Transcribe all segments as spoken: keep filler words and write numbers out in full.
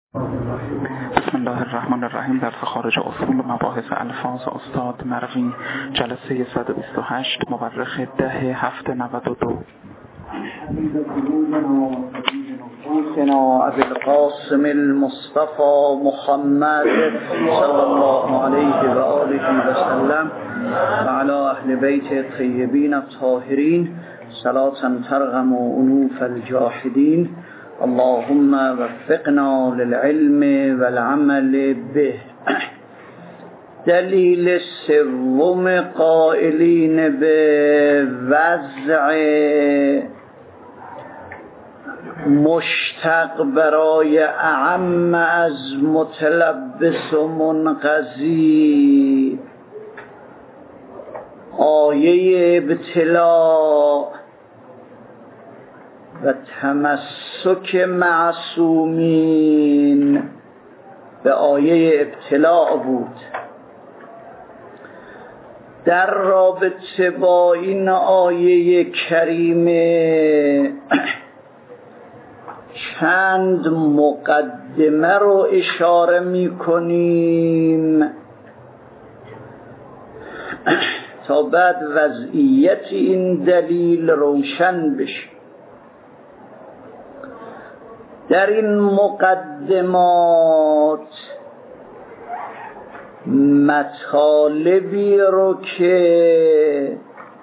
بسم الله الرحمن الرحیم. در خارج اصول مباحث الفاظ استاد مروی، جلسه صد و بیست و هشت، مورخ ده هفت نود و دو. سيدنا أبي القاسم المصطفى محمد صلى الله عليه وآله وسلم وعلى أهل بيت الطيبين الطاهرين صلاة ترغم أنوف الجاحدين. اللهم وفقنا للعلم والعمل به. دلیل سوم قائلین به وضع مشتق برای اعم از متلبس و منقضی آیه ابتلا و تمسک معصومین به آیه ابتلا بود. در رابطه با این آیه کریمه چند مقدمه رو اشاره می کنیم تا بعد وضعیت این دلیل روشن بشه. در این مقدمات مطالبی رو که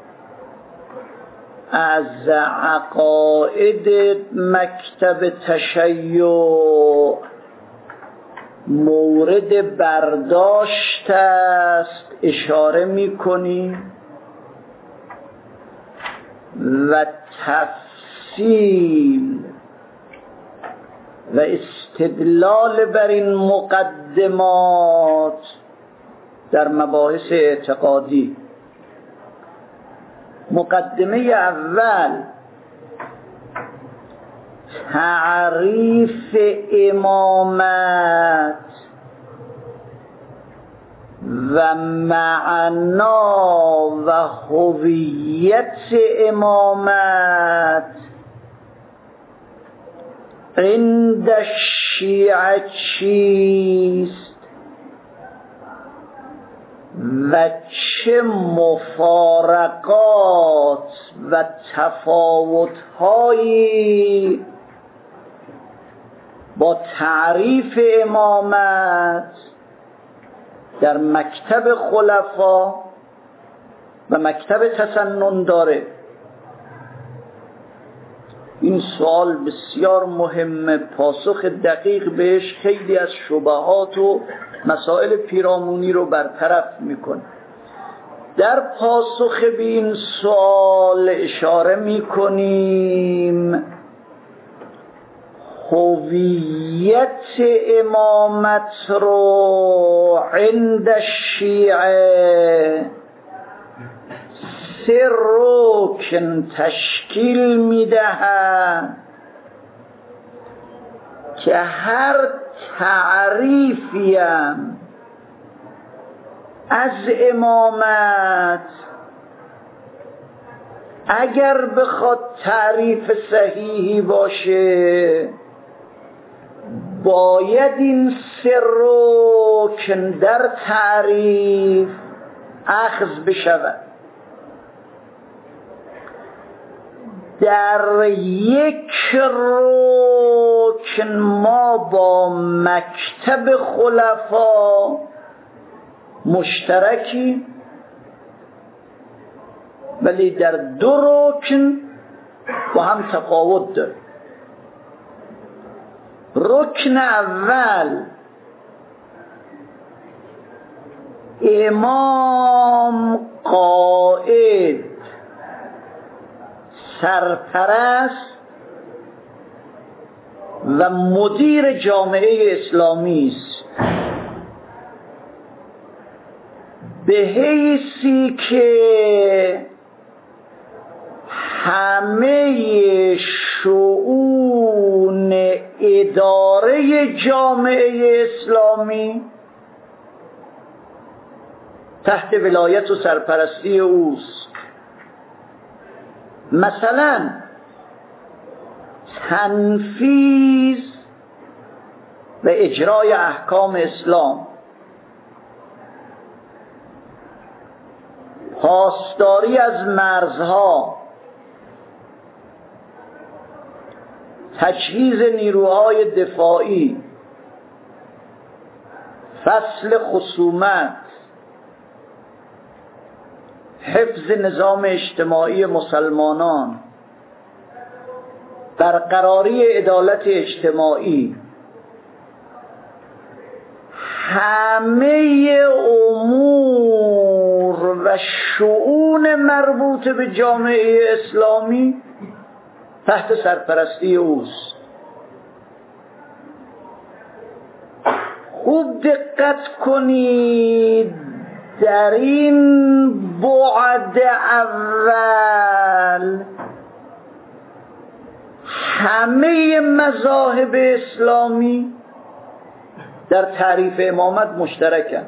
از عقاید مکتب تشیع مورد برداشت است اشاره می‌کنیم و تفصیل و استدلال بر این مقدمات در مباحث اعتقادی. مقدمه اول تعریف امامت و معنا و هویت امامت عند الشیعه چیست و چه مفارقات و تفاوت‌هایی با تعریف امامت در مکتب خلفا و مکتب تسنن داره. این سوال بسیار مهمه، پاسخ دقیق بهش خیلی از شبهات و مسائل پیرامونی رو برطرف میکنه. در پاسخ به این سوال اشاره میکنیم هویت امامت رو عند الشیعه سه رکن تشکیل میدهد که هر تعریفیم از امامت اگر بخواد تعریف صحیحی باشه باید این سه رکن در تعریف اخذ بشود. در یک رکن ما با مکتب خلفا مشترکی، ولی در دو رکن با هم تفاوت داره. رکن اول امام قائد سرپرست و مدیر جامعه اسلامی است، به حیثی که همه شؤون اداره جامعه اسلامی تحت ولایت و سرپرستی اوست. مثلا تنفیذ و اجرای احکام اسلام، پاسداری از مرزها، تجهیز نیروهای دفاعی، فصل خصومت، حفظ نظام اجتماعی مسلمانان، برقراری عدالت اجتماعی، همه امور و شؤون مربوط به جامعه اسلامی تحت سرپرستی اوست. خوب دقت کنید، در این بعد اول همه مذاهب اسلامی در تعریف امامت مشترکن.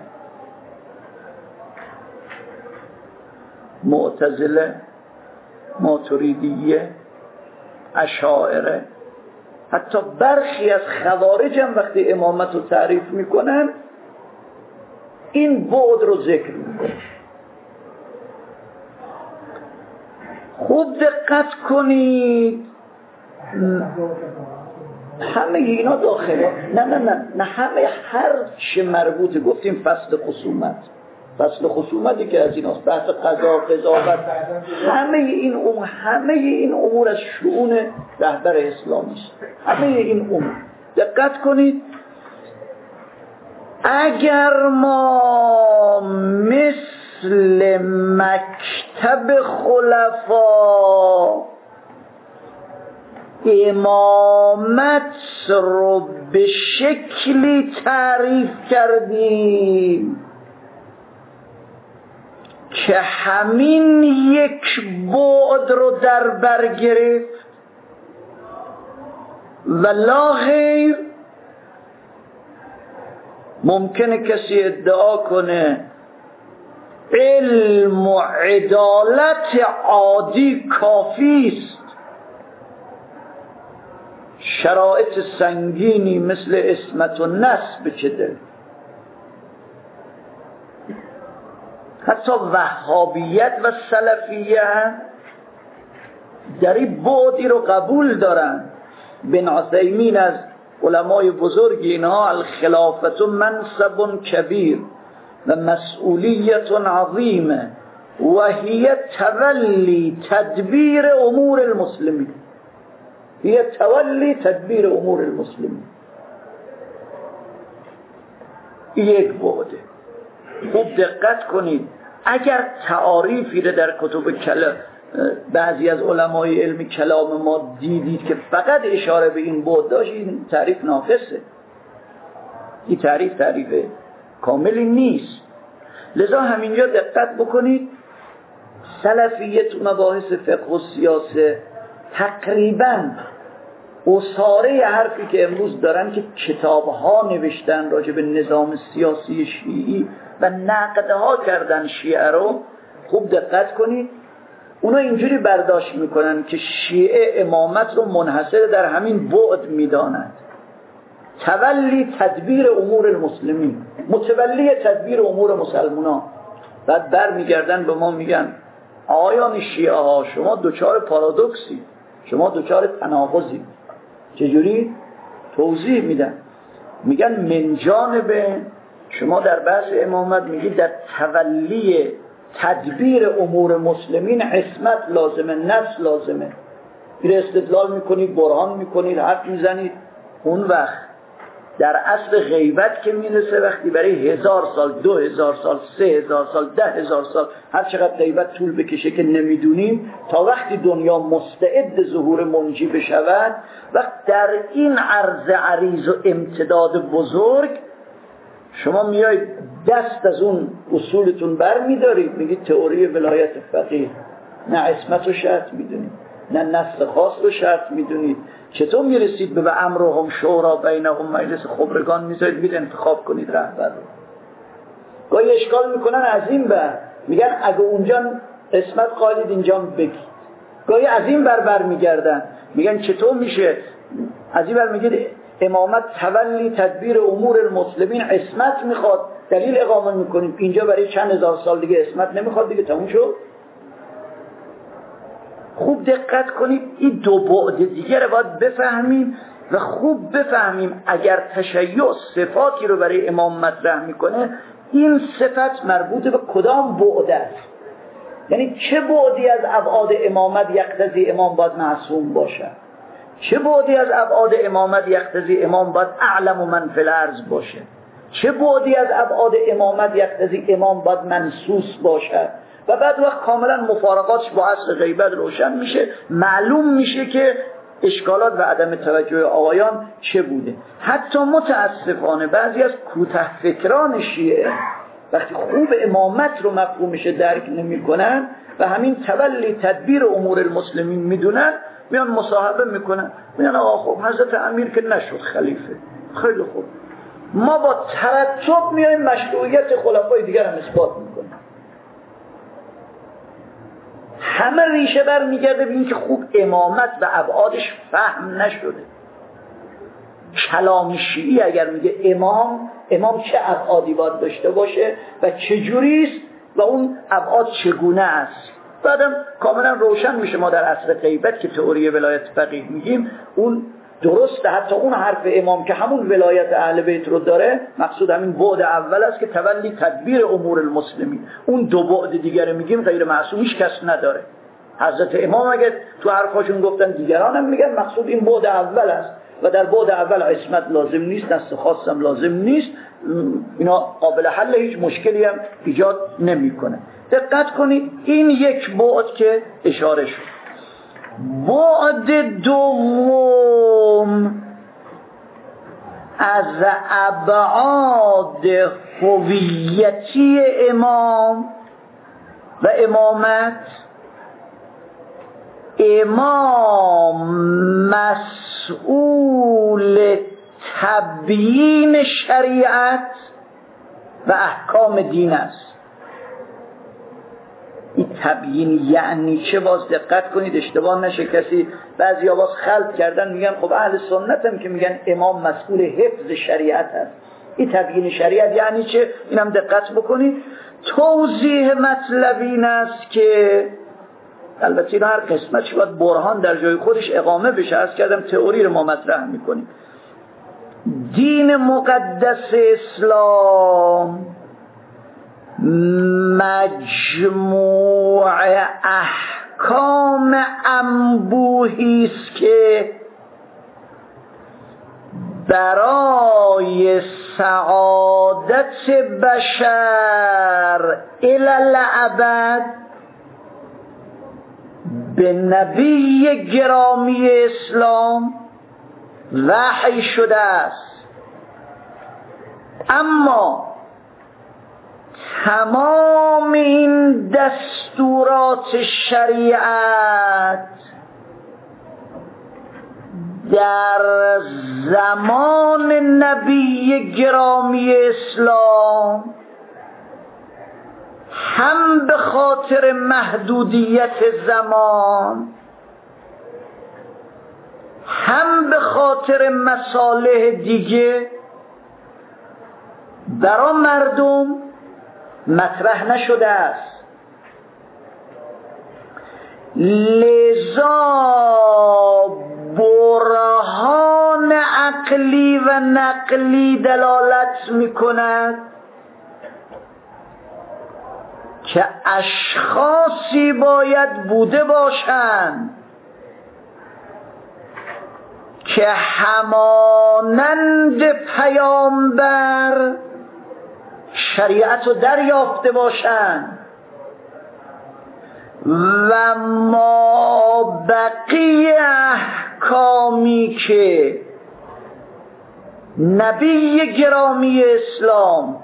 معتزله، ماتریدیه، اشاعره، حتی برخی از خوارج هم وقتی امامت رو تعریف میکنن این بعد رو ذکر میکنن. خوب دقت کنید، همه اینا داخله، نه نه نه نه همه، هر چه مربوطه، گفتیم فصل خصومت، فصل خصومتی که از ایناست، بحث قضا، قضاوت، همه این امور، همه این امور از شؤون رهبر اسلامی است. همه این امور دقت کنید، اگر ما مثل مکتب خلفا امامت رو به شکلی تعریف کردیم که همین یک بعد رو در بر گرفت و لا غیر، ممکنه کسی ادعا کنه علم و عدالت عادی کافی است، شرایط سنگینی مثل عصمت و نسب چه؟ حتی وهابیت و سلفیه در این بعدی رو قبول دارن. بن عثیمین از علمای بزرگ اینها، الخلافت منصب کبیر و مسئولیت عظیمه و هی تولی تدبیر امور المسلمین، هی تولی تدبیر امور المسلمین. یک بعده. خوب دقت کنید، اگر تعاریفی رو در کتب کلام بعضی از علمای علمی کلام ما دیدید که فقط اشاره به این بعد داشت، این تعریف ناقصه، این تعریف تعریف کاملی نیست. لذا همینجا دقت بکنید، سلفیه تو مباحث فقه و سیاست تقریباً اصاره حرفی که امروز دارن که کتابها نوشتن راجع به نظام سیاسی شیعی و نقدها کردن شیعه رو، خوب دقت کنید، اونا اینجوری برداشت میکنن که شیعه امامت رو منحصر در همین بعد میدانند، تولی تدبیر امور المسلمین، متولی تدبیر امور مسلمانان. بعد بر میگردن به ما میگن آیان شیعه ها شما دوچار پارادوکسی، شما دوچار تناقضی. چجوری؟ توضیح میدن، میگن من جانب شما در بحث امامت میگید در تولی تدبیر امور مسلمین عصمت لازمه، نفس لازمه، این استدلال میکنید، برهان میکنید، حرف میزنید. اون وقت در اصل غیبت که میرسه، وقتی برای هزار سال، دو هزار سال، سه هزار سال، ده هزار سال، هر چقدر غیبت طول بکشه که نمیدونیم، تا وقتی دنیا مستعد ظهور منجی بشود، وقت در این عرض عریض و امتداد بزرگ شما میایید دست از اون اصولتون بر میدارید، میگید تئوری ولایت فقیه، نه عصمت رو شرط میدونید، نه نسل خاص رو شرط میدونید. چطور میرسید به امرهم شورا بینهم، مجلس خبرگان میذارید بید انتخاب کنید رهبر رو؟ گاهی اشکال میکنن از این بر، میگن اگه اونجا عصمت قالید اینجا بگید. گاهی از این بر بر میگردن، میگن چطور میشه از این بر، میگید امامت تولی تدبیر امور المسلمین، عصمت میخواد، دلیل اقامه میکنیم. اینجا برای چند هزار سال دیگه عصمت نمیخواد دیگه، تموم شد. خوب دقت کنید، این دو بعد دیگه رو باید بفهمیم و خوب بفهمیم اگر تشیع صفاتی رو برای امام مطرح میکنه، این صفت مربوط به کدام بعد است. یعنی چه بعدی از ابعاد امامت یقتضی امام باید معصوم باشه، چه بعدی از ابعاد امامت یقتضی امام باید اعلم من فی الارض باشه، چه بعدی از ابعاد امامت یقتضی امام باید منسوس باشه. و بعد وقت کاملا مفارقاتش با اصل غیبت روشن میشه، معلوم میشه که اشکالات و عدم توجه آقایان چه بوده. حتی متاسفانه بعضی از کوته فکران شیعه وقتی خوب امامت رو مفهومش درک نمی کنن و همین تولی تدبیر امور المسلمین میدونن، میان مصاحبه میکنن، میان آقا خب حضرت امیر که نشد خلیفه، خیلی خوب، ما با ترتب میایم مشروعیت خلفای دیگر هم اثبات میکنیم. همه ریشه بر میگرده به این که خوب امامت و ابعادش فهم نشده. کلام شیعی اگر میگه امام، امام چه ابعادی باید داشته باشه و چه جوریست و اون ابعاد چگونه است، بعدم کاملا روشن میشه. ما در اصل غیبت که تئوری ولایت فقیه میگیم اون درسته، حتی اون حرف امام که همون ولایت اهل بیت رو داره، مقصود همین بعد اول است که تولی تدبیر امور المسلمین. اون دو بعد دیگر میگیم غیر معصوم هیچ کس نداره. حضرت امام اگه تو حرفاشون گفتن دیگران هم میگن مقصود این بعد اول است و در بعد اول عصمت لازم نیست، نص خاصم لازم نیست، اینا قابل حل، هیچ مشکلی هم ایجاد نمیکنه. دقت کنید، این یک بعد که اشاره شد. بعد دوم از ابعاد هویتی امام و امامت، امام مسئول تبیین شریعت و احکام دین است. این تبیین یعنی چه؟ باز دقت کنید اشتباه نشه کسی، بعضی آواز خلط کردن میگن خب اهل سنت هم که میگن امام مسئول حفظ شریعت است. این تبیین شریعت یعنی چه؟ اینم دقت بکنید. توضیح مطلب این است که البته این هر قسمتش باید برهان در جای خودش اقامه بشه. از کردم تئوری رو ما مطرح میکنیم. دین مقدس اسلام مجموع احکام انبوهی است که برای سعادت بشر الی الابد به نبی گرامی اسلام وحی شده است. اما تمام این دستورات شریعت در زمان نبی گرامی اسلام هم به خاطر محدودیت زمان، هم به خاطر مصالح دیگه برای مردم مطرح نشده است. لذا برهان عقلی و نقلی دلالت می‌کند که اشخاصی باید بوده باشند که همانند پیامبر شریعت رو دریافته باشند و ما بقیه احکامی که نبی گرامی اسلام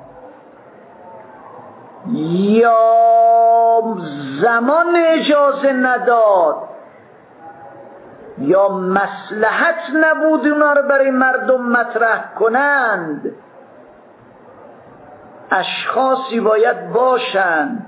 یا زمان اجازه نداد یا مصلحت نبود اونا رو برای مردم مطرح کنند، اشخاصی باید باشند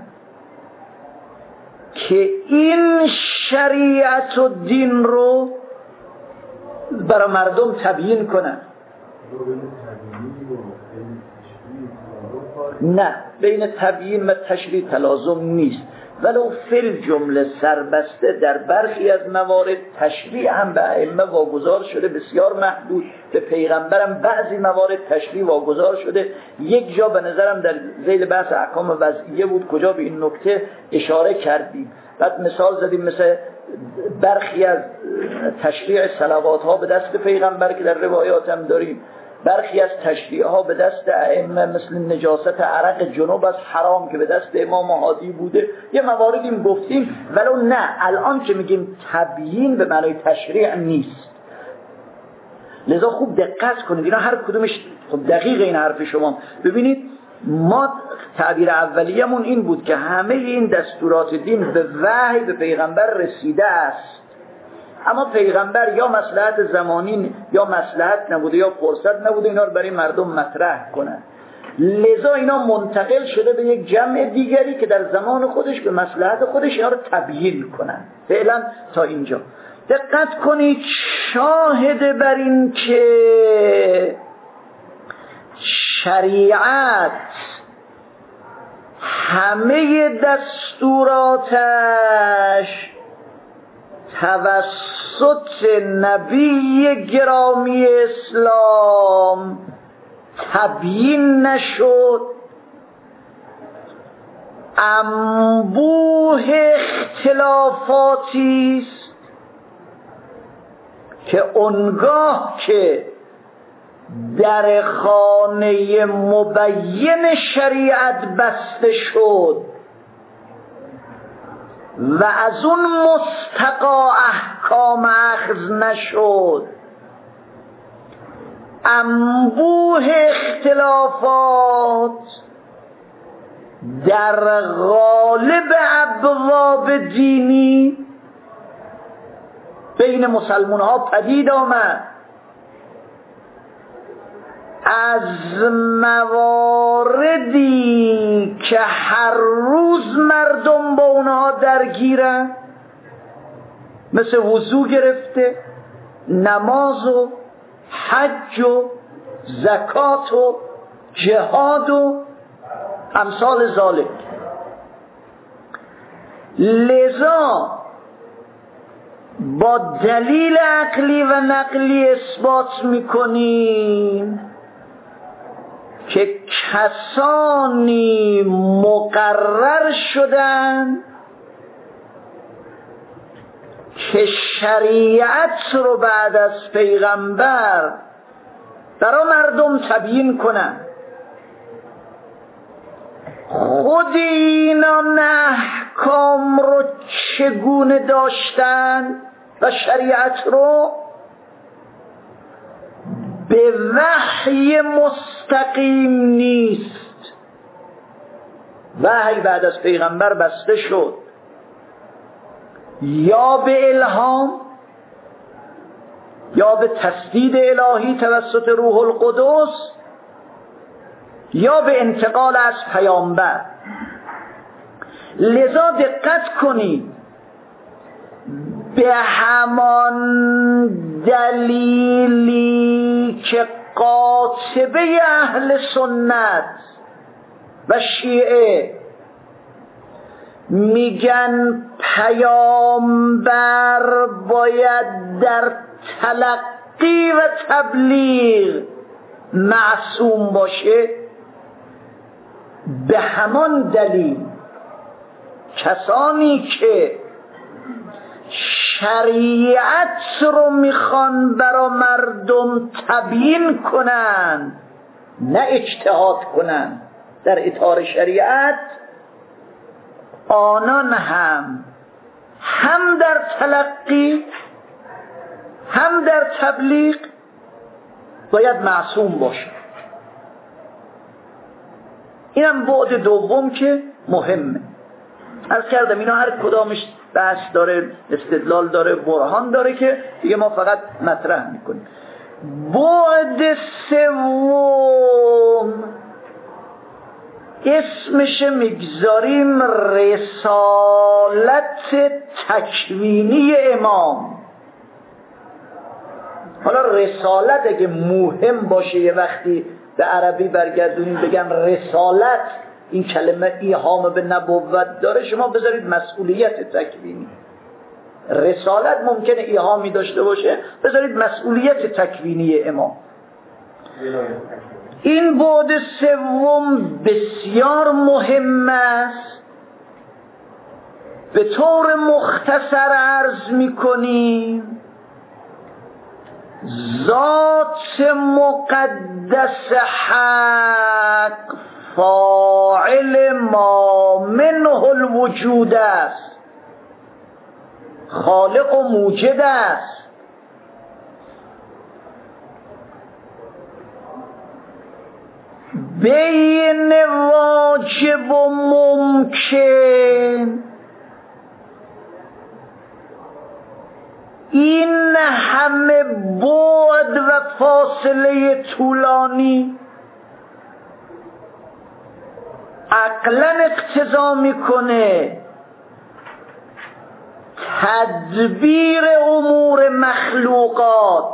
که این شریعت و دین رو برای مردم تبیین کنند. نه، بین تبیین و تشریح تلازم نیست، ولو فی جمله سربسته در برخی از موارد تشریح هم به ائمه واگذار شده، بسیار محدود. به پیغمبرم بعضی موارد تشریح واگذار شده. یک جا به نظرم در ذیل بحث احکام وضعیه بود کجا به این نکته اشاره کردیم. بعد مثال زدیم مثل برخی از تشریع صلوات ها به دست پیغمبر که در روایات هم داریم، برخی از تشریع ها به دست ائمه مثل نجاست عرق جنوب از حرام که به دست امام هادی بوده. یه مواردیم گفتیم، ولو نه الان که میگیم تبیین به معنای تشریع نیست. لذا خوب دقت کنید، اینا هر کدومش خب دقیق این حرف شما. ببینید ما تعبیر اولیه‌مون این بود که همه این دستورات دین به وحی به پیغمبر رسیده است، اما پیغمبر یا مصلحت زمانی یا مصلحت نبوده یا فرصت نبوده اینا رو برای مردم مطرح کنن. لذا اینا منتقل شده به یک جمع دیگری که در زمان خودش به مصلحت خودش اینا رو تبیین کنن. فعلا تا اینجا دقت کنید. شاهد بر این که شریعت همه دستوراتش توسط نبی گرامی اسلام تبیین نشد، انبوه اختلافاتی است که اونگاه که در خانه مبین شریعت بسته شد و از اون مستقا احکام اخذ نشد، انبوه اختلافات در غالب ابواب دینی بین مسلمان ها پدید آمد. از مواردی که هر روز مردم با اونها درگیرن، مثل وضو گرفته، نماز و حج و زکات و جهاد و امثال ذالک. لذا با دلیل عقلی و نقلی اثبات میکنیم که کسانی مقرر شدن که شریعت رو بعد از پیغمبر برای مردم تبیین کنن. خود اینا احکام رو چگونه داشتن و شریعت رو به وحی مستقیم نیست. وحی بعد از پیغمبر بسته شد یا به الهام یا به تسدید الهی توسط روح القدس یا به انتقال از پیامبر. لذا دقت کنید، به همان دلیلی که قاطبه اهل سنت و شیعه میگن پیامبر باید در تلقی و تبلیغ معصوم باشه، به همان دلیل کسانی که شریعت رو میخوان برا مردم تبیین کنن، نه اجتهاد کنن در اطار شریعت، آنان هم هم در تلقی هم در تبلیغ باید معصوم باشه. اینم بعد دوم که مهمه. عرض کردم اینا هر کدامش بحث داره، استدلال داره، برهان داره که دیگه ما فقط مطرح میکنیم. بعد سوم اسمش میگذاریم رسالت تکوینی امام. حالا رسالت اگه مهم باشه یه وقتی به عربی برگردونیم بگن رسالت، این کلمه ایهام به نبوت داره، شما بذارید مسئولیت تکوینی. رسالت ممکنه ایهامی داشته باشه، بذارید مسئولیت تکوینی امام. این بعد سوم بسیار مهم است. به طور مختصر عرض می‌کنیم ذات مقدس حق فاعل ما منه الوجود است، خالق و موجد است. بین واجب و ممکن این همه بعد و فاصله طولانی عقلاً اقتضا میکنه تدبیر امور مخلوقات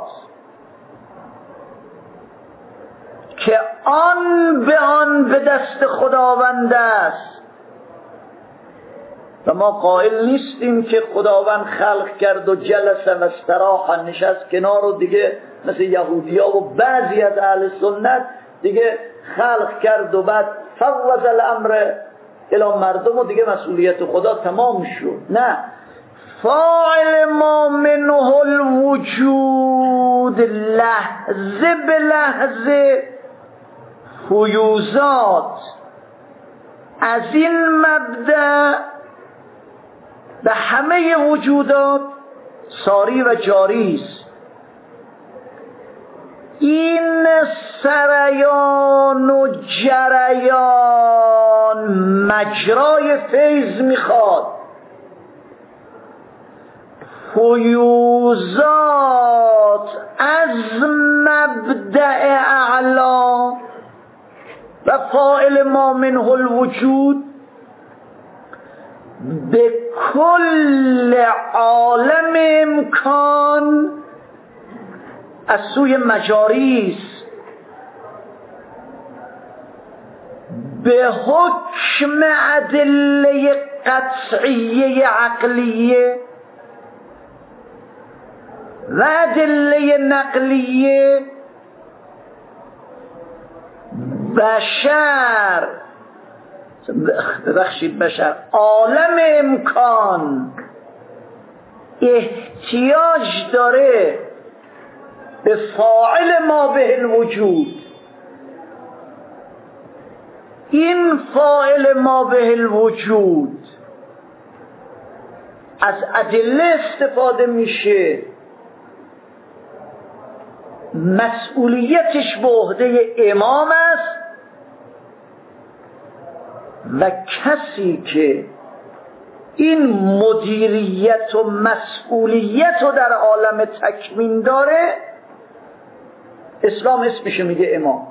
که آن به آن به دست خداوند است و ما قائل نیستیم که خداوند خلق کرد و جلس و استراح نشست کنار و دیگه مثل یهودیا و بعضی از اهل سنت دیگه خلق کرد و بعد فوض الامر الی مردم و دیگه مسئولیت خدا تمام شد. نه، فاعل ما منه الوجود لحظه به لحظه فیوزات از این مبدأ به همه وجودات ساری و جاری است. این سریان و جریان مجرای فیض میخواد، فیوزات از مبدأ اعلا و فاعل ما منه الوجود به کل عالم امکان از سوی مجاری است، به حکم ادله قطعیه عقلیه و ادله نقلیه. بشر ببخشید بشر عالم امکان احتیاج داره به فاعل ما به الوجود. این فاعل ما به الوجود از ادله استفاده میشه، مسئولیتش به عهده امام است و کسی که این مدیریت و مسئولیت رو در عالم تکوین داره اسلام اسمش میگه امام.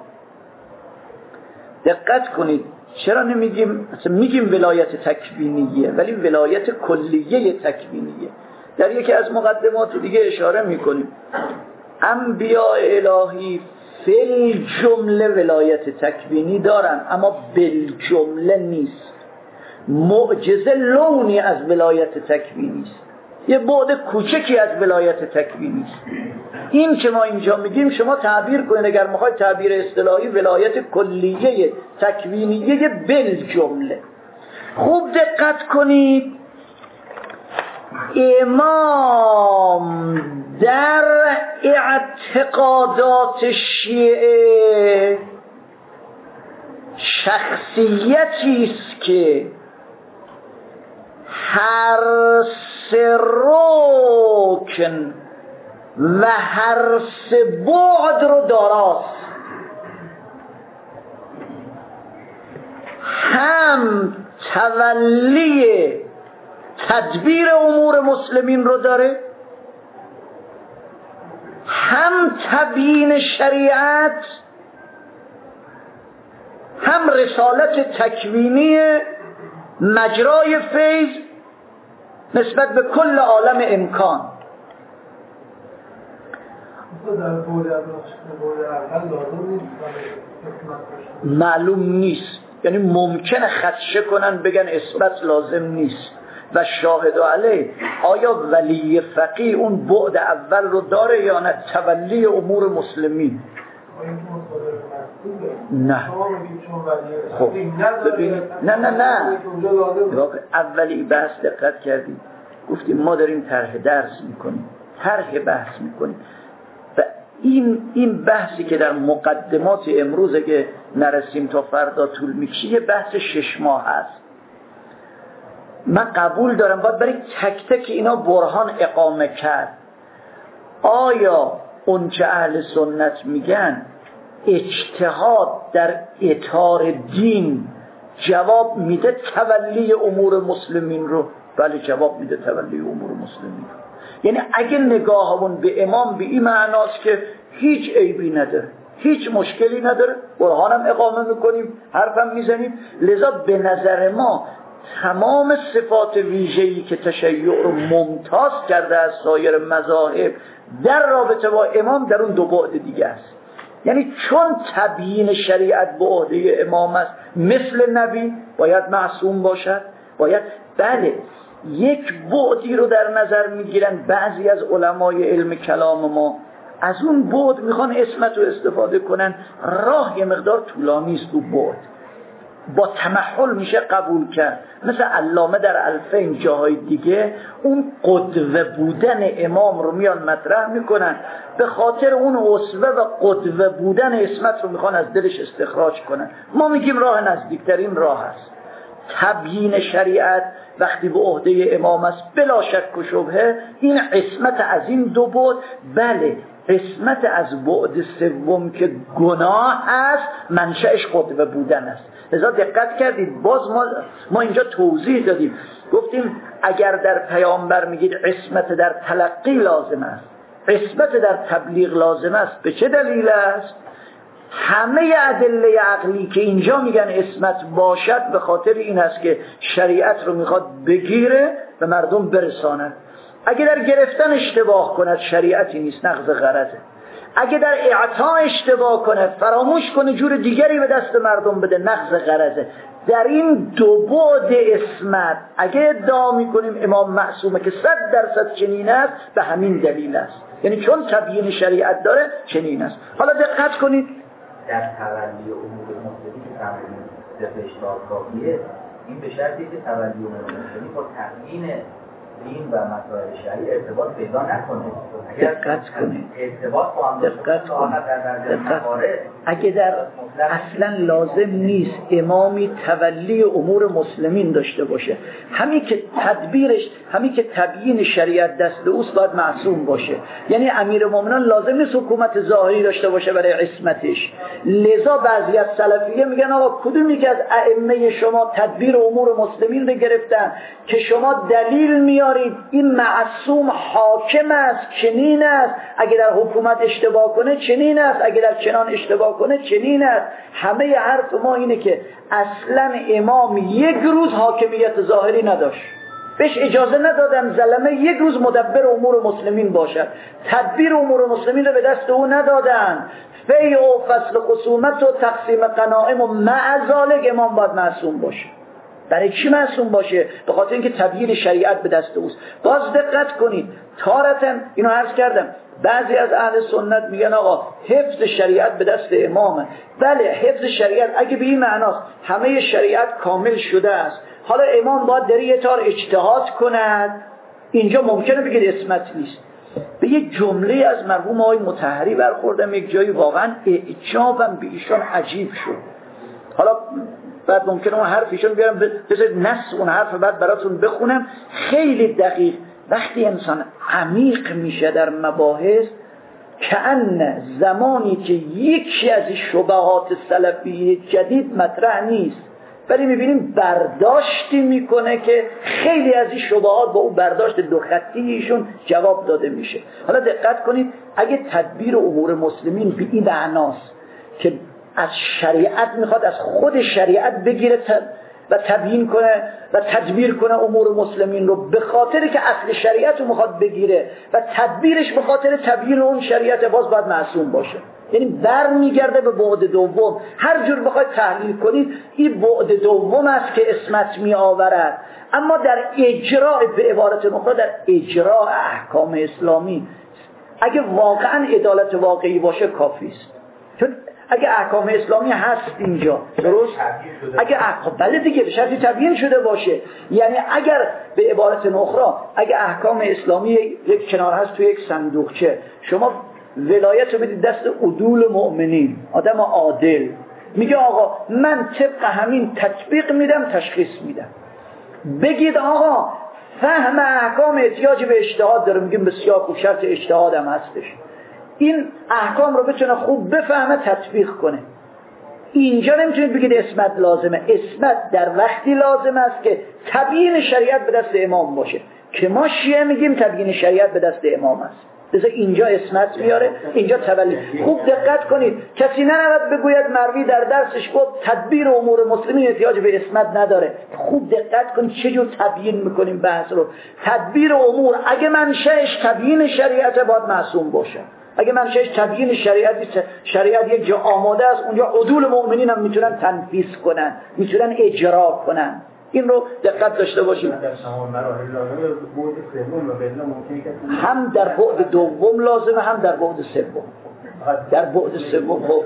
دقت کنید، چرا نمیگیم اصلا میگیم ولایت تکوینیه ولی ولایت کلیه تکوینیه. در یکی از مقدمات دیگه اشاره میکنیم انبیاء الهی فی جمله ولایت تکوینی دارن اما بالجمله نیست. معجزه لونی از ولایت تکوینی است، یه بعد کوچکی از ولایت تکوینی است. این که ما اینجا میگیم شما تعبیر کنید، اگر میخواید تعبیر اصطلاحی، ولایت کلیه تکوینیه بالجمله. خوب دقت کنید، امام در اعتقادات شیعه شخصیتی است که هر سه رکن و هر سه بعد رو داراست. هم تولی تدبیر امور مسلمین رو داره، هم تبیین شریعت، هم رسالت تکوینی مجرای فیض نسبت به کل عالم امکان. معلوم نیست، یعنی ممکنه خدشه کنن بگن اثبات لازم نیست. و شاهد علیه، آیا ولی فقیه اون بعد اول رو داره یا نه؟ تولی امور مسلمین. نه خب ببینید، نه نه نه اولی بحث دقت کردیم، گفتیم ما داریم طرح درس میکنیم، طرح بحث میکنیم و این این بحثی که در مقدمات امروز که نرسیم تا فردا طول میکشه یه بحث شش ماه هست. من قبول دارم باید برای تک تک اینا برهان اقامه کرد. آیا اون چه اهل سنت میگن اجتهاد در اطار دین جواب میده تولی امور مسلمین رو؟ بله جواب میده تولی امور مسلمین رو. یعنی اگه نگاهمون به امام به این معناست که هیچ عیبی نداره، هیچ مشکلی نداره، برهانم اقامه میکنیم، حرفم میزنیم، لذا به نظر ما تمام صفات ویژه‌ای که تشیع رو ممتاز کرده از سایر مذاهب در رابطه با امام در اون دو بعد دیگه است. یعنی چون تبیین شریعت به عهده امام است، مثل نبی باید معصوم باشد، باید بله یک بعدی رو در نظر میگیرن بعضی از علمای علم کلام ما، از اون بعد میخوان عصمت رو استفاده کنن، راه یه مقدار طولانی است. تو بعد با تمحل میشه قبول کرد، مثل علامه در الفین جاهای دیگه اون قدوه بودن امام رو میان مطرح میکنن، به خاطر اون اسوه و قدوه بودن عصمت رو میخوان از دلش استخراج کنن. ما میگیم راه نزدیکترین راه است تبیین شریعت وقتی به عهده امام است، بلا شک و شبهه این عصمت از این دو بعد. بله عصمت از بعد سوم که گناه است منشأش قدوه بودن است. لذا دقت کردید باز ما ما اینجا توضیح دادیم، گفتیم اگر در پیامبر میگید عصمت در تلقی لازم است، عصمت در تبلیغ لازم است، به چه دلیل است؟ همه ادله عقلی که اینجا میگن عصمت باشد به خاطر این است که شریعت رو میخواد بگیره و مردم برساند. اگه در گرفتن اشتباه کند شریعتی نیست، نقض غرضه. اگه در اعطا اشتباه کنه، فراموش کنه، جور دیگری به دست مردم بده، نقض غرضه. در این دو بعد عصمت اگه ادعا میکنیم امام معصومه که صد درصد چنین است، به همین دلیل است، یعنی چون تبیین شریعت داره چنین است. حالا دقت کنید در تولی امور مسلمی که تمرین دفشتار کافیه، این به شرطی که تولی امور مسلمی با تقیین دین و مسائل شریع ارتباط پیدا نکنه. دقت کنید، ارتباط با هم دقت کنید. اگه در اصلا لازم نیست امامی تولی امور مسلمین داشته باشه، همین که تدبیرش، همین که تبیین شریعت دست اوست باید معصوم باشه. یعنی امیر مومنان لازم نیست حکومت ظاهری داشته باشه برای عصمتش. لذا بعضی از سلفیه میگن آقا کدومی که از ائمه شما تدبیر امور مسلمین رو گرفتن که شما دلیل میارید این معصوم حاکم است، چنین است، اگه در حکومت اشتباه کنه چنین است، اگه در چنان اشتباه کنه چنین است. همه حرف ما اینه که اصلا امام یک روز حاکمیت ظاهری نداشت، بهش اجازه ندادن زلمه یک روز مدبر امور مسلمین باشد، تدبیر امور مسلمین رو به دست او ندادن. فیع و فصل خصومت و تقسیم غنایم و مع ذالک امام باید معصوم باشه. برای چی معصوم باشه؟ به خاطر اینکه تبیین شریعت به دست اوست. باز دقت کنید، تارتن اینو عرض کردم، بعضی از اهل سنت میگن آقا حفظ شریعت به دست امامه. بله حفظ شریعت اگه به این معناست همه شریعت کامل شده است، حالا امام باید در یه تار اجتهاد کند، اینجا ممکنه بگید عصمت نیست. به یک جمله از مرحوم آقای مطهری برخوردم، یک جایی واقعا اعجابم به ایشان عجیب شد. حالا بعد ممکنه اون حرف ایشان بیارم بذارید نص اون حرف بعد براتون بخونم، خیلی دقیق. وقتی انسان عمیق میشه در مباحث، کأن زمانی که یکی از شبهات سلفی جدید مطرح نیست، ولی میبینیم برداشتی میکنه که خیلی از این شبهات با اون برداشت دو خطی ایشون جواب داده میشه. حالا دقت کنید، اگه تدبیر امور مسلمین به این معناست که از شریعت میخواد از خود شریعت بگیره و تبیین کنه و تدبیر کنه امور مسلمین رو، به خاطر که اصل شریعت رو میخواد بگیره و تدبیرش به خاطر تبیین اون شریعت، باز باید معصوم باشه. یعنی بر میگرده به بعد دوم. هر جور بخواید تحلیل کنید این بعد دوم است که عصمت می آورد. اما در اجراء، به عبارت اخرى در اجراء احکام اسلامی، اگه واقعا عدالت واقعی باشه کافی است. چون اگه احکام اسلامی هست اینجا، درست؟ اگه احکام، بله دیگه، به شرطی تبیین شده باشه. یعنی اگر به عبارت اخرى اگه احکام اسلامی یک کنار هست تو یک صندوقچه، شما ولایت رو بدید دست عدول مؤمنین، آدم عادل، میگه آقا من طبق همین تطبیق میدم، تشخیص میدم. بگید آقا فهم احکام احتیاج به اجتهاد داره، میگیم بسیار خوب، شرط اجتهاد هم هستش. این احکام رو بتونه خوب بفهمه، تطبیق کنه. اینجا نمیتونید بگید عصمت لازمه. عصمت در وقتی لازم است که تبیین شریعت به دست امام باشه، که ما شیعه میگیم تبیین شریعت به دست امام است. لذا اینجا عصمت میاره، اینجا تولی. خوب دقت کنید، کسی نرود بگوید مروی در درسش گفت تدبیر امور مسلمین احتیاج به عصمت نداره. خوب دقت کنید چجور تبیین میکنیم بحث رو. تدبیر امور اگه منشأش تبیین شریعت باید معصوم باشه. اگه منشأش تبیین شریعت، شریعت یک جا آماده است، اونجا عدول مؤمنین هم میتونن تنفیذ کنن، میتونن اجرا کنن. این رو دقت داشته باشیم. هم در بعد دوم لازمه، هم در بعد سوم. در بعد سوم خب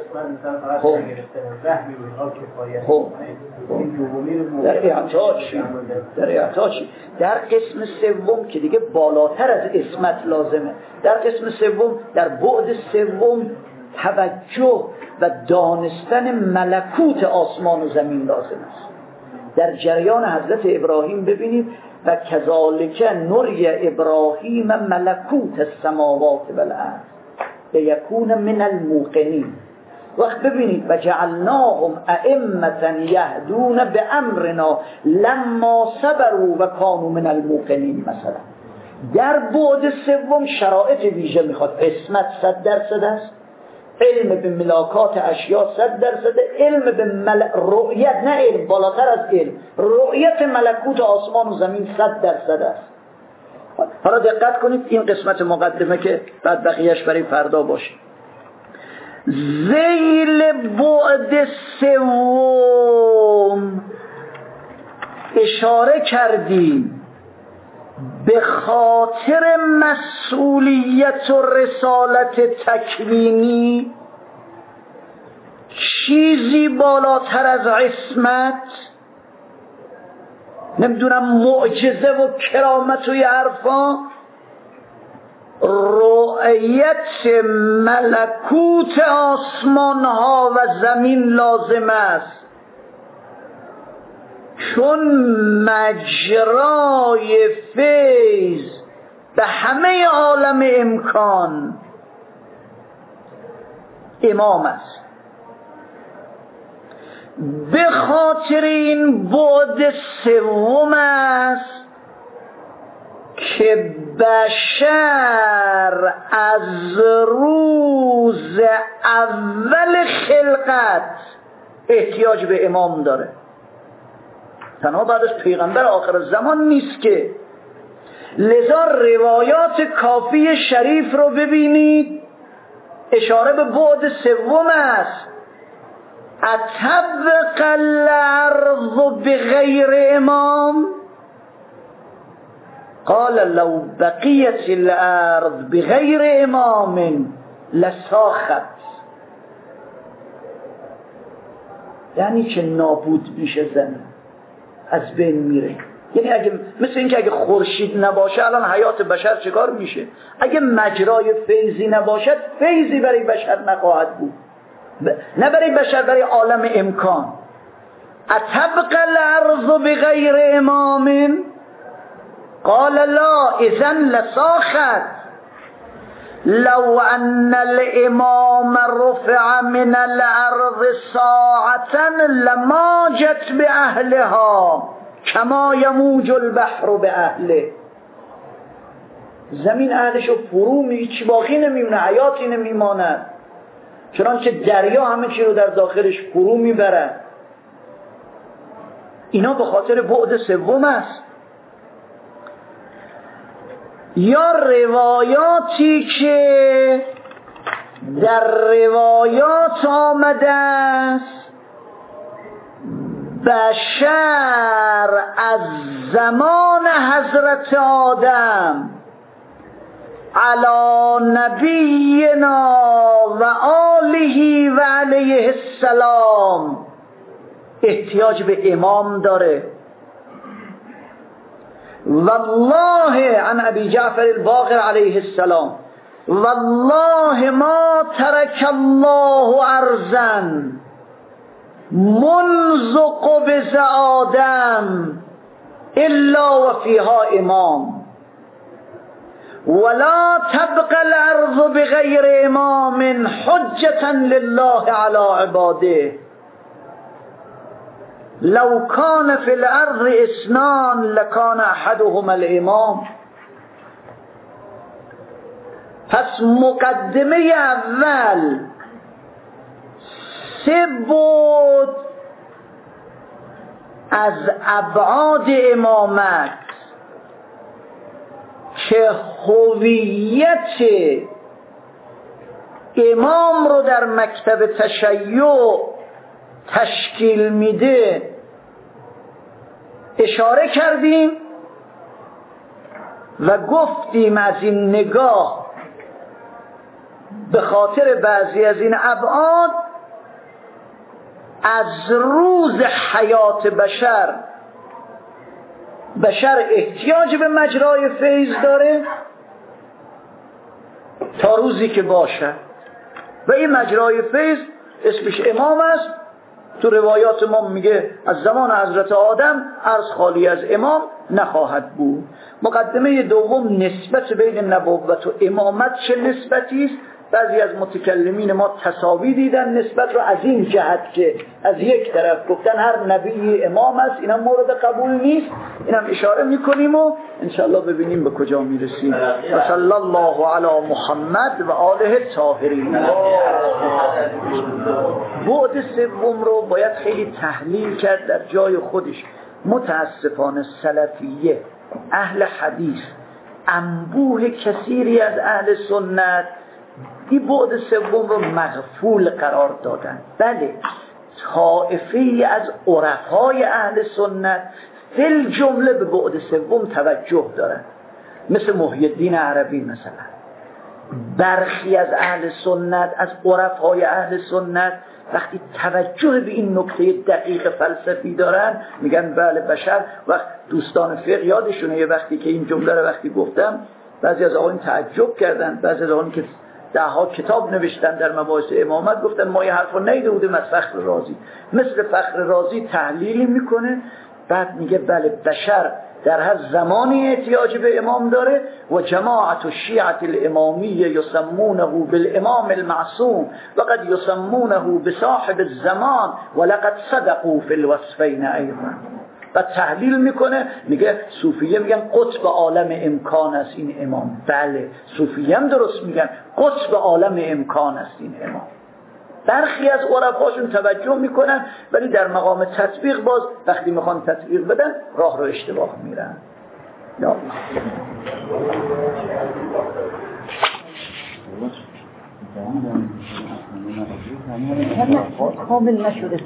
خب در اعتاج در اعتاج در قسم سوم که دیگه بالاتر از عصمت لازمه. در قسم سوم، در بعد سوم، توجه و دانستن ملکوت آسمان و زمین لازم است. در جریان حضرت ابراهیم ببینید و کذالک نری ابراهیم ملکوت السماوات والارض لیکون من الموقنین. وقت ببینید و جعلناهم ائمة یهدون بامرنا لما صبروا و کانوا من الموقنین. مثلا در بعد سوم شرایط ویژه میخواد. عصمت صد درصد است، علم به ملاکات اشیا صد درصد، علم به مل... رؤیت، نه علم، بالاتر از علم، رؤیت ملکوت آسمان و زمین صد درصد است. حالا دقت کنید این قسمت مقدمه که بعد بقیهش برای فردا باشه. ذیل بعد سوم اشاره کردیم به خاطر مسئولیت و رسالت تکوینی چیزی بالاتر از عصمت، نمیدونم معجزه و کرامت و یه حرفا، رؤیت ملکوت آسمان ها و زمین لازم است. چون مجرای فیض به همه عالم امکان امام است. به خاطر این بعد سوم است که بشر از روز اول خلقت احتیاج به امام داره. تنها بعد از پیغمبر آخر زمان نیست که. لذا روایات کافی شریف رو ببینید، اشاره به بعد سوم است. اتبق الارض بغیر امام، قال لو بقیت الارض بغیر امام لساخت. یعنی که نابود میشه زمین، از بین میره. یعنی اگه مثل اینکه اگه خورشید نباشه الان حیات بشر چیکار میشه؟ اگه مجرای فیضی نباشد فیضی برای بشر نخواهد بود، نه برای بشر، برای عالم امکان. اتبق الارض بغیر امام، قال لا اذن لساخت. لو ان الامام رفع من الارض ساعة لماجت باهلها کما یموج البحر به اهله. زمین اهلشو فرو میگه، چی باقی نمیمونه، حیاتی نمیماند، چنانچه دریا همه چی رو در داخلش فرو میبرد. اینا به خاطر بعد سوم است. یا روایاتی که در روایات آمده است بشر از زمان حضرت آدم علی نبینا و آله و علیه السلام احتیاج به امام داره. والله عن ابی جعفر الباقر علیه السلام والله ما ترک الله ارضا منذ قبض آدم الا و فیها امام ولا تبقى الارض بغیر امام حجة لله على عباده لو كان في الارض اثنان لكان احدهما الامام. پس مقدمه اول سه بود از ابعاد امامت که هویت امام رو در مکتب تشیع تشکیل میده اشاره کردیم و گفتیم از این نگاه به خاطر بعضی از این ابعاد از روز حیات بشر بشر احتیاج به مجرای فیض داره تا روزی که باشه و این مجرای فیض اسمش امام است. تو روایات ما میگه از زمان حضرت آدم عرض خالی از امام نخواهد بود. مقدمه دوم نسبت بین نبوت و امامت چه نسبتی است؟ بعضی از متکلمین ما تساوی دیدن نسبت رو از این جهت که از یک طرف گفتن هر نبی امام است، اینم مورد قبول نیست، اینم اشاره میکنیم و انشاءالله ببینیم به کجا میرسیم. و صلی الله علی محمد و آله الطاهرین. بعد سوم رو باید خیلی تحلیل کرد در جای خودش. متاسفانه سلفیه، اهل حدیث، انبوه کثیری از اهل سنت این بعد سوم رو مغفول قرار دادن. بله، طائفه‌ای از عرفای اهل سنت فی جمله به بعد سوم توجه دارن، مثل محی الدین عربی مثلا. برخی از اهل سنت، از عرفای اهل سنت، وقتی توجه به این نکته دقیق فلسفی دارن میگن بله بشر. وقت دوستان فقه یادشونه یه وقتی که این جمله رو وقتی گفتم بعضی از آقایون تعجب کردن، بعضی از آقایون که ده ها کتاب نوشتن در مباحث امامت گفتن ما یه حرف رو نیده بودیم از فخر رازی. مثل فخر رازی تحلیلی میکنه بعد میگه بله بشر در هر زمانی احتیاج به امام داره و جماعت و شیعت الامامیه یسمونه بالامام المعصوم و قد یسمونه بصاحب الزمان و لقد صدقوا فی الوصفین ایضا. و تحلیل میکنه میگه صوفیه میگن قطب عالم امکان است این امام. بله صوفیه هم درست میگن قطب عالم امکان است این امام. برخی از عرفاشون توجه میکنن ولی در مقام تطبیق باز وقتی میخوان تطبیق بدن راه رو اشتباه میرن. یا الله کامل نشده،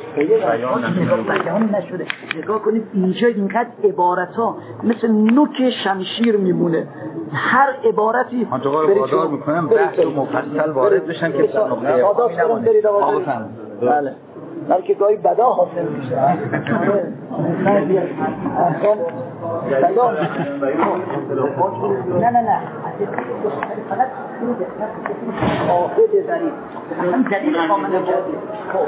بیان نشده. نگاه کنید اینجا اینقدر عبارت ها مثل نوک شمشیر میمونه، هر عبارتی وادار میکنم بحث و مفصل وارد بشن که در نقطه آداب کنم برید آقا. بله بلکه گاهی بدا حاصل میشه. نه نه نه فقط آخد دارید هم دلیل کاملا جدید.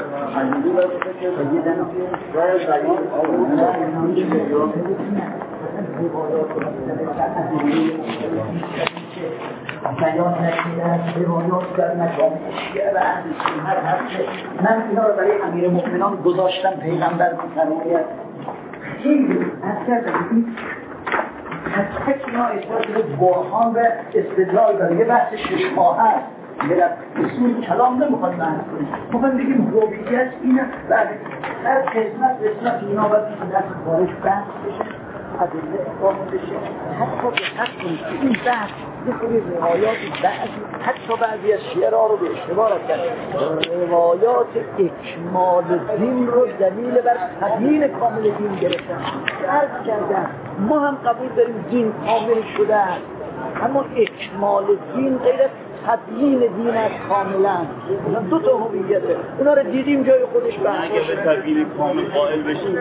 بیان نشده روایات در مجامع شیعه و اهل سنت هست. من اینا رو برای امیر مؤمنان گذاشتم پیغمبر می‌فرماید خیلی از کردیم از تک اینا اثبات برهان و استدلال داره. یه بحث شش ماه هست میرد اصول کلام نمیخواد بحث کنیم، میخواد بگیم هویت اینه. بعد هر قسمت قسمت اینا باید در خارج بحث بشه، ادله اقامه بشه. حتی به حد کنید که این بحث بخوری روایات بعضی، حتی بعضی از شعرها رو به اشتباه کرد، روایات اکمال دین رو دلیل بر تبیین کامل دین گرفتن، عرض کردن ما هم قبول داریم دین کامل شده است، اما اکمال دین غیر از تبیین دین است کاملا. دو تا هویته، اونا رو دیدیم جای خودش بحث. اگر به تبیین کامل قائل بشیم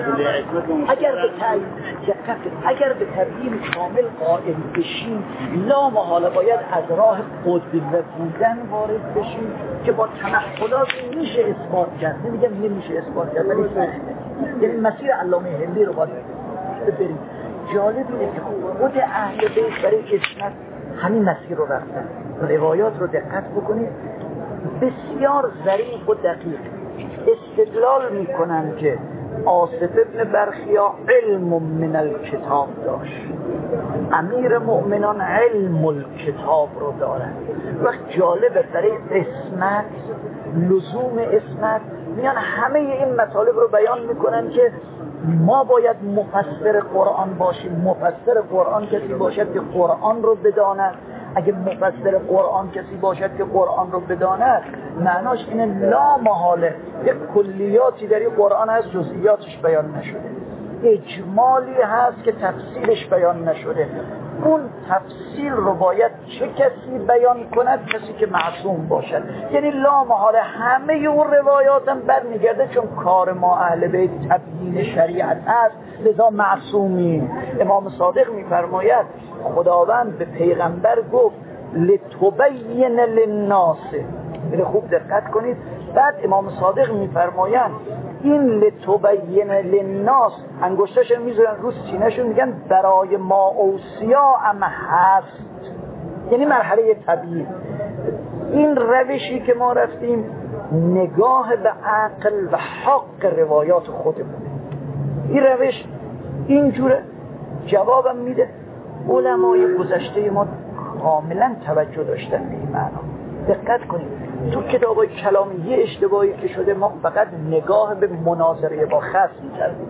اگر به تبیین اگر به تبیین کامل قائل بشیم لا محاله باید از راه قدوه بودن وارد بشیم که با تنقلات میشه اثبات کرد. نمیگم نمیشه اثبات کرد ولی یعنی مسیر علامه هندی رو باید بریم. جالب اینه که خود اهل بیت برای اسمت همین مسیر رو رفتن. روایات رو دقت بکنید، بسیار ظریف و دقیق استدلال میکنن که آصف ابن برخیا علم من الکتاب داشت، امیر مؤمنان علم الکتاب رو دارن. وقت جالبه برای اسمت، لزوم اسمت، میان همه این مطالب رو بیان میکنن که ما باید مفسر قرآن باشیم. مفسر قرآن کسی باشد که قرآن رو بداند. اگه مفسر قرآن کسی باشد که قرآن رو بداند، معناش اینه لا محاله یک کلیاتی در این قرآن هست جزئیاتش بیان نشده، اجمالی هست که تفصیلش بیان نشده. اون تفصیل رو باید چه کسی بیان کند؟ کسی که معصوم باشد. یعنی لا محاله همه اون روایات هم برمیگرده، چون کار ما اهل بیت تبیین شریعت است، لذا معصومیم. امام صادق میفرماید خداوند به پیغمبر گفت لتبین للناس. بله خوب دقت کنید. بعد امام صادق میفرمایند این لتبین للناس انگشتش میذارن رو سینه‌شون، میگن برای ما اوصیا ام هست، یعنی مرحله تبیین. این روشی که ما رفتیم نگاه به عقل و حق روایات خودمون، این روش اینجوره جوابم میده. علمای گذشته ما کاملا توجه داشتن به این معنا. دقت کنید تو کتابای کلامی یه اشتباهی که شده، ما فقط نگاه به مناظره با خصم کردیم.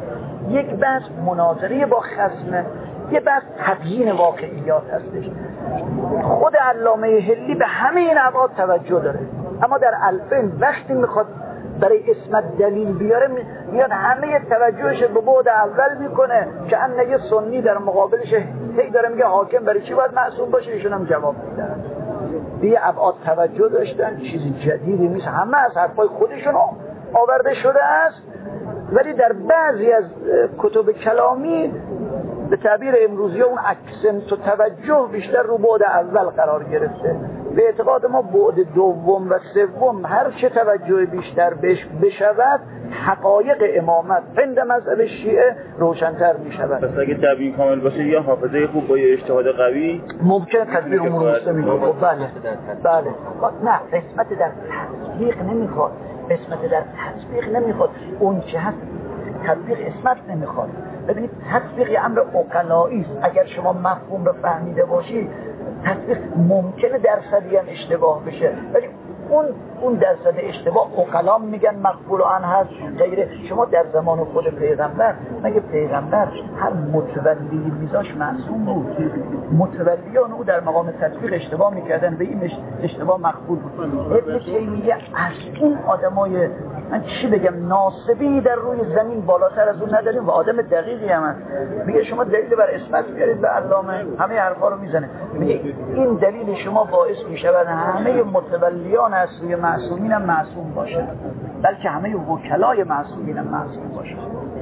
یک بحث مناظره با خصم، یه بحث تبیین واقعیات هستش. خود علامه هلی به همه این ابعاد توجه داره، اما در الفین وقتی میخواد برای اسمت دلیل بیاره میاد همه توجهش به بعد اول میکنه که ان یه سنی در مقابلش هی داره میگه حاکم برای چی باید معصوم باشه، ایشون هم جواب میدن. به ابعاد توجه داشتن، چیزی جدیدی نیست، همه از حرفای خودشون آورده شده است. ولی در بعضی از کتب کلامی به تعبیر امروزی اون اکسنت و توجه بیشتر رو بعد اول قرار گرفته. به اعتقاد ما بعد دوم و سوم هر چه توجه بیشتر بهش بشود، حقایق امامت عند مذهب شیعه روشن‌تر می‌شود. پس اگه تبیین کامل باشه یا حافظه خوب با یه اجتهاد قوی ممکنه تدبیر امور مسلمین رو. بله بله نه، قسمت در تصدیق نمیخواد، قسمت در تصدیق نمیخواد، اون چه هست تطبیق اسمت نمیخواد. ببینید تطبیق یه امر عقلایی است. اگر شما مفهوم رو فهمیده باشی، تطبیق ممکنه درصدی هم اشتباه بشه، ولی اون اون درصد اشتباه عقلا میگن مقبول آن هست غیره. شما در زمان خود پیغمبر مگه پیغمبر هر متولی میذاش معصوم بود؟ متولیان او در مقام تطبیق اشتباه میکردن، به این اشتباه مقبول بود. ابن تیمیه از این آدمای من چی بگم ناسبی در روی زمین بالاتر از اون نداریم و آدم دقیقی هم هست. میگه شما دلیل بر اسمت بیارید، به علامه همه حرفا رو میزنه، میگه این دلیل شما باعث میشود همه متولیان اصلی معصومین هم معصوم باشه، بلکه همه وکلای معصومین هم معصوم باشه.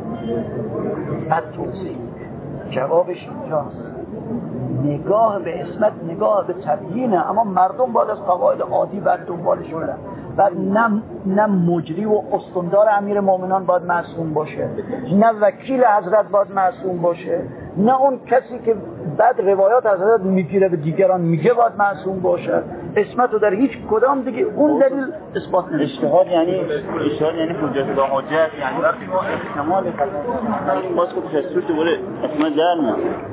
بعد توضیح جوابش اینجاست، نگاه به اسمت نگاه به تبیینه، اما مردم باید از قواعد عادی بعد دنبالش برن. بعد نه نه مجری و استندار امیر مومنان باید معصوم باشه، نه وکیل حضرت باید معصوم باشه، نه اون کسی که بعد روایات حضرت میگیره به دیگران میگه باید معصوم باشه. اسمت رو در هیچ کدام دیگه اون دلیل اثبات نمیشه. اجتهاد یعنی اجتهاد یعنی حجت با حجت، یعنی وقتی ما احتمال خطا باز خودش از سوت دوره اسمت در میاد.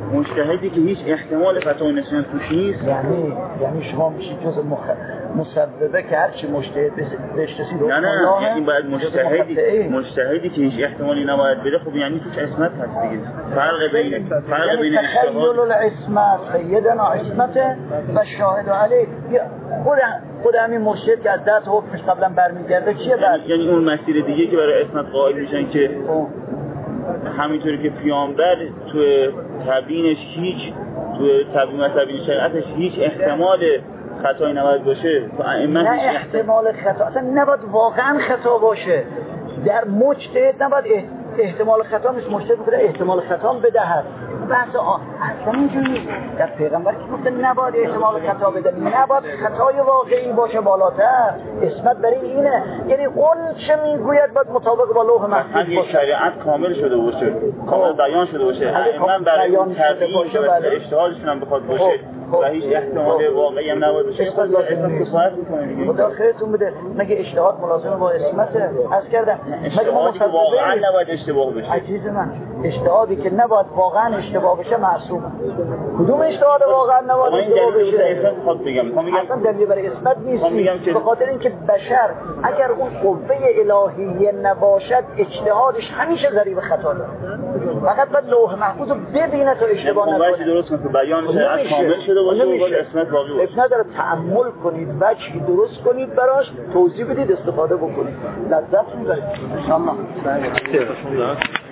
مجتهدی که هیچ احتمال خطا و نسیان توش نیست. یعنی یعنی شما میشید جز مخ... مسببه که هرچی مجتهد بهش رسید. نه نه یعنی باید مجتهدی مجتهدی که هیچ احتمالی نباید بده. خب یعنی توش عصمت هست دیگه. فرق بین فرق بین تخیل العصمت سیدنا عصمت و شاهد علی. خود خود همین مجتهد که از دست حکمش قبلا برمیگرده چیه بعد؟ یعنی اون مسیر دیگه که برای عصمت قائل میشن که همینطوری که پیامبر تو تبیینش هیچ تو تبیین و تبیین شریعتش هیچ احتمال خطایی نباید باشه. نه احتمال خطا اصلا نباید واقعا خطا باشه. در مجتهد نباید احتمال خطا نیست. مجتهد میگه احتمال خطا بدهد. بحث آن اصلا اینجوری در پیغمبر که گفته نباید احتمال خطا بده، نباید خطای واقعی باشه بالاتر. اسمت برای اینه، یعنی اون چه میگوید باید مطابق با لوح محفوظ باشه. شریعت کامل شده باشه، کامل بیان شده باشه. من برای تبیین و اجتهادشون هم بخواد باشه و هیچ احتمال واقعی هم نباید باشه. خود اسمت کفایت میکنه دیگه. خدا خیرتون بده. مگه اجتهاد ملازم با اسمته؟ عرض کردم مگه ما واقعا نباید اشتباه بشه. عزیز من اجتهادی که نباید واقعا اشتباه بشه معصومه. کدوم اجتهاد واقعا نباید اشتباه بشه؟ اسمت خود میگم. میگم اصلا دلیل برای اسمت نیست. به خاطر اینکه بشر اگر اون قوه الهیه نباشد اجتهادش همیشه ذریب خطا داره. فقط باید لوح محفوظ رو ببینه تا اشتباه نکنه. وجهی درست کنه بیان شریعت کامل شده باشه و اسمت واقعی باشه. نداره تأمل کنید، وجهی درست کنید براش، توضیح بدید، استفاده بکنید. لذت می‌برید ان شاء الله.